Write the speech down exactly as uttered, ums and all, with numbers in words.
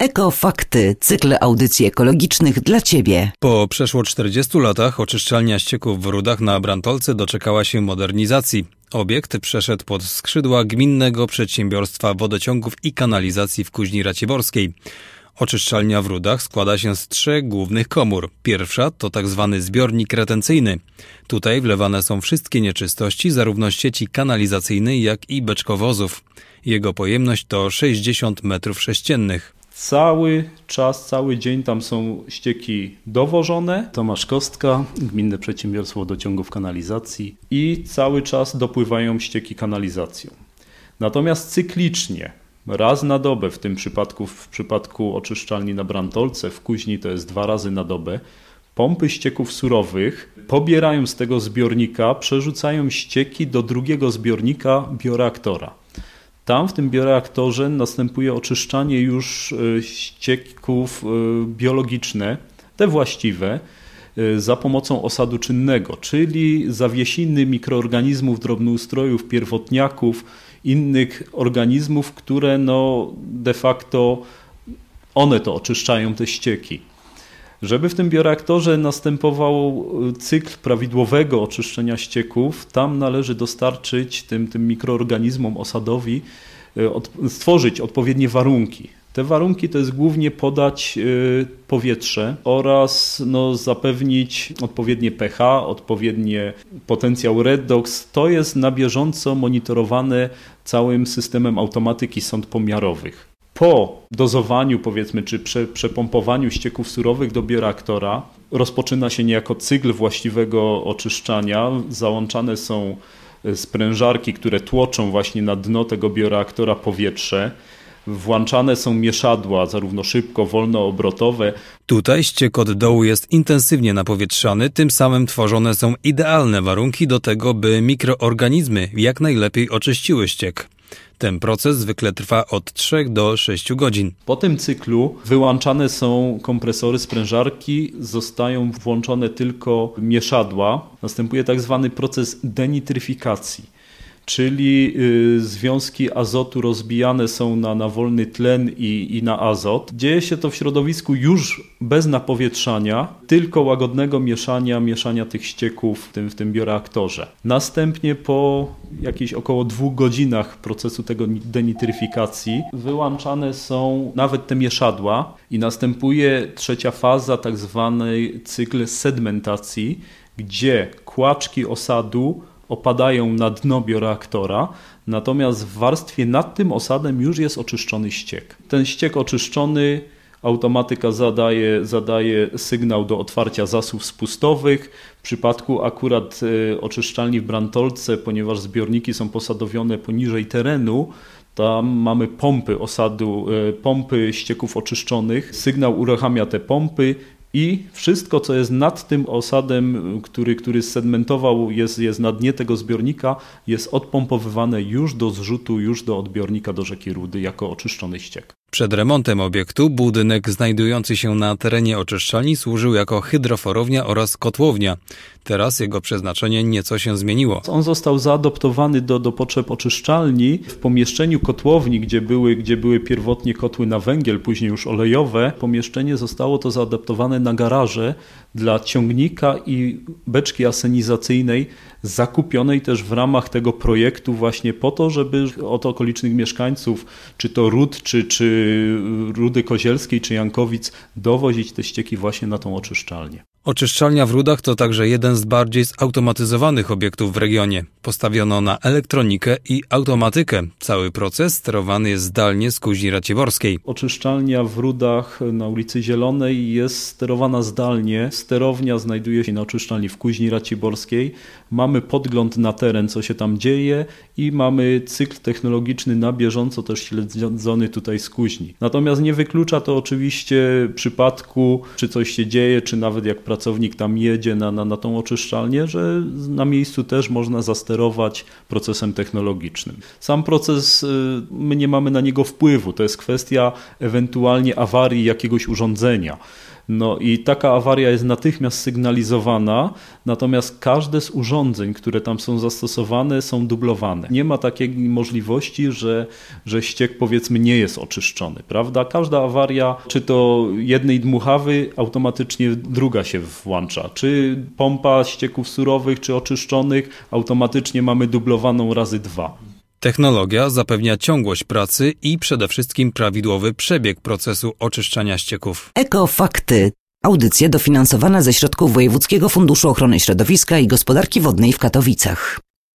Ekofakty, cykl audycji ekologicznych dla Ciebie. Po przeszło czterdziestu latach oczyszczalnia ścieków w Rudach na Brantolce doczekała się modernizacji. Obiekt przeszedł pod skrzydła Gminnego Przedsiębiorstwa Wodociągów i Kanalizacji w Kuźni Raciborskiej. Oczyszczalnia w Rudach składa się z trzech głównych komór. Pierwsza to tak zwany zbiornik retencyjny. Tutaj wlewane są wszystkie nieczystości, zarówno z sieci kanalizacyjnej, jak i beczkowozów. Jego pojemność to sześćdziesiąt metrów sześciennych. Cały czas, cały dzień tam są ścieki dowożone. Tomasz Kostka, Gminne Przedsiębiorstwo Wodociągów Kanalizacji i cały czas dopływają ścieki kanalizacją. Natomiast cyklicznie, raz na dobę, w tym przypadku, w przypadku oczyszczalni na Brantolce, w Kuźni to jest dwa razy na dobę, pompy ścieków surowych pobierają z tego zbiornika, przerzucają ścieki do drugiego zbiornika bioreaktora. Tam w tym bioreaktorze następuje oczyszczanie już ścieków biologiczne, te właściwe, za pomocą osadu czynnego, czyli zawiesiny mikroorganizmów, drobnoustrojów, pierwotniaków, innych organizmów, które no de facto one to oczyszczają te ścieki. Żeby w tym bioreaktorze następował cykl prawidłowego oczyszczenia ścieków, tam należy dostarczyć tym, tym mikroorganizmom osadowi, od, stworzyć odpowiednie warunki. Te warunki to jest głównie podać powietrze oraz no, zapewnić odpowiednie pH, odpowiednie potencjał redox. To jest na bieżąco monitorowane całym systemem automatyki sond pomiarowych. Po dozowaniu, powiedzmy, czy prze, przepompowaniu ścieków surowych do bioreaktora rozpoczyna się niejako cykl właściwego oczyszczania. Załączane są sprężarki, które tłoczą właśnie na dno tego bioreaktora powietrze. Włączane są mieszadła, zarówno szybko, wolnoobrotowe. Tutaj ściek od dołu jest intensywnie napowietrzany, tym samym tworzone są idealne warunki do tego, by mikroorganizmy jak najlepiej oczyściły ściek. Ten proces zwykle trwa od trzech do sześciu godzin. Po tym cyklu wyłączane są kompresory, sprężarki, zostają włączone tylko mieszadła. Następuje tak zwany proces denitryfikacji. Czyli y, związki azotu rozbijane są na, na wolny tlen i, i na azot. Dzieje się to w środowisku już bez napowietrzania, tylko łagodnego mieszania, mieszania tych ścieków w tym, w tym bioreaktorze. Następnie po jakichś około dwóch godzinach procesu tego denitryfikacji wyłączane są nawet te mieszadła i następuje trzecia faza, tak zwany cykl sedmentacji, gdzie kłaczki osadu opadają na dno bioreaktora, natomiast w warstwie nad tym osadem już jest oczyszczony ściek. Ten ściek oczyszczony, automatyka zadaje, zadaje sygnał do otwarcia zasów spustowych. W przypadku akurat y, oczyszczalni w Brantolce, ponieważ zbiorniki są posadowione poniżej terenu, tam mamy pompy osadu, y, pompy ścieków oczyszczonych. Sygnał uruchamia te pompy. I wszystko, co jest nad tym osadem, który, który sedimentował, jest, jest na dnie tego zbiornika, jest odpompowywane już do zrzutu, już do odbiornika do rzeki Rudy jako oczyszczony ściek. Przed remontem obiektu budynek znajdujący się na terenie oczyszczalni służył jako hydroforownia oraz kotłownia. Teraz jego przeznaczenie nieco się zmieniło. On został zaadoptowany do, do potrzeb oczyszczalni. W pomieszczeniu kotłowni, gdzie były, gdzie były pierwotnie kotły na węgiel, później już olejowe, pomieszczenie zostało to zaadaptowane na garaże dla ciągnika i beczki asenizacyjnej, zakupionej też w ramach tego projektu właśnie po to, żeby od okolicznych mieszkańców, czy to Rud, czy, czy Rudy Kozielskiej, czy Jankowic, dowozić te ścieki właśnie na tą oczyszczalnię. Oczyszczalnia w Rudach to także jeden z bardziej zautomatyzowanych obiektów w regionie. Postawiono na elektronikę i automatykę. Cały proces sterowany jest zdalnie z Kuźni Raciborskiej. Oczyszczalnia w Rudach na ulicy Zielonej jest sterowana zdalnie. Sterownia znajduje się na oczyszczalni w Kuźni Raciborskiej. Mamy podgląd na teren, co się tam dzieje i mamy cykl technologiczny na bieżąco też śledzony tutaj z Kuźni. Natomiast nie wyklucza to oczywiście przypadku, czy coś się dzieje, czy nawet jak pracownik tam jedzie na, na, na tą oczyszczalnię, że na miejscu też można zasterować procesem technologicznym. Sam proces, my nie mamy na niego wpływu, to jest kwestia ewentualnie awarii jakiegoś urządzenia. No i taka awaria jest natychmiast sygnalizowana, natomiast każde z urządzeń, które tam są zastosowane, są dublowane. Nie ma takiej możliwości, że, że ściek powiedzmy nie jest oczyszczony, prawda? Każda awaria, czy to jednej dmuchawy, automatycznie druga się włącza, czy pompa ścieków surowych, czy oczyszczonych, automatycznie mamy dublowaną razy dwa. Technologia zapewnia ciągłość pracy i przede wszystkim prawidłowy przebieg procesu oczyszczania ścieków. Ekofakty. Audycja dofinansowana ze środków Wojewódzkiego Funduszu Ochrony Środowiska i Gospodarki Wodnej w Katowicach.